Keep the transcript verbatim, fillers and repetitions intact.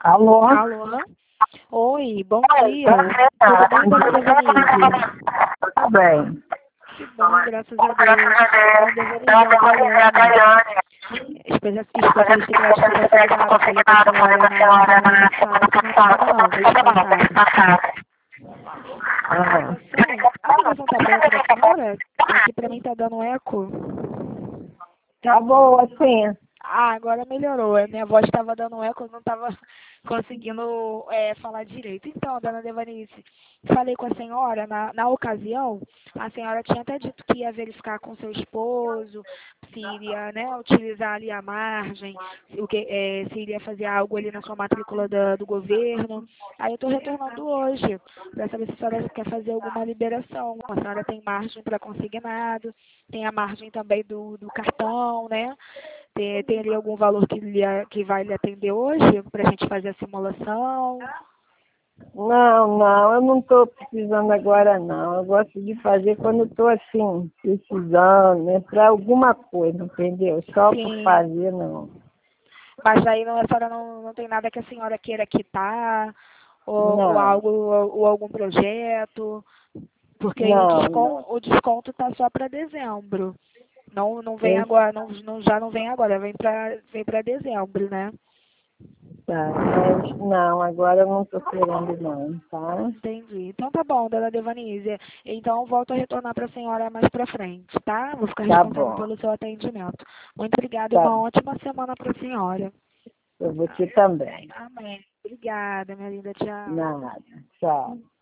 Alô? Alô? Oi, bom dia. Tudo bem, dona Devanise? Tudo bem. Que bom, graças a Deus. Dona Devanise, é a Daiane, espe- especialista em gratificação de dados. Falei com a senhora na semana passada, semana passada não, mês passado. Ah, Sim, a ligação tá boa pra senhora? Aqui pra mim tá dando eco. tá boa, sim. Ah, agora melhorou. A minha voz estava dando eco, eu não estava conseguindo é, falar direito. Então, dona Devanice, falei com a senhora, na, na ocasião, a senhora tinha até dito que ia verificar com seu esposo, se iria, né, utilizar ali a margem, se, o que, é, se iria fazer algo ali na sua matrícula da, do governo. Aí eu estou retornando hoje, para saber se a senhora quer fazer alguma liberação. A senhora tem margem para consignado, tem a margem também do, do cartão, né? Tem, tem ali algum valor que, lhe, que vai lhe atender hoje para a gente fazer a simulação? Não, não, eu não estou precisando agora, não. Eu gosto de fazer quando estou assim, precisando, né, para alguma coisa, entendeu? Só por Sim, fazer, não. mas aí não, a senhora não, não tem nada que a senhora queira quitar, ou, ou Não, algo, ou, ou algum projeto, porque aí o não, desconto, não. o desconto tá só para dezembro. Não, não vem Eu, agora, não, não, já não vem agora, vem para vem para dezembro, né? tá, mas não, agora eu não estou querendo, não, tá? Entendi. Então tá bom, dona Devanise. Então eu volto a retornar para a senhora mais para frente, tá? Vou ficar Tá responsável bom, pelo seu atendimento. Muito obrigada e tá. uma ótima semana para a senhora. Eu vou te também. Amém. Obrigada, minha linda. Tchau. Nada, tchau.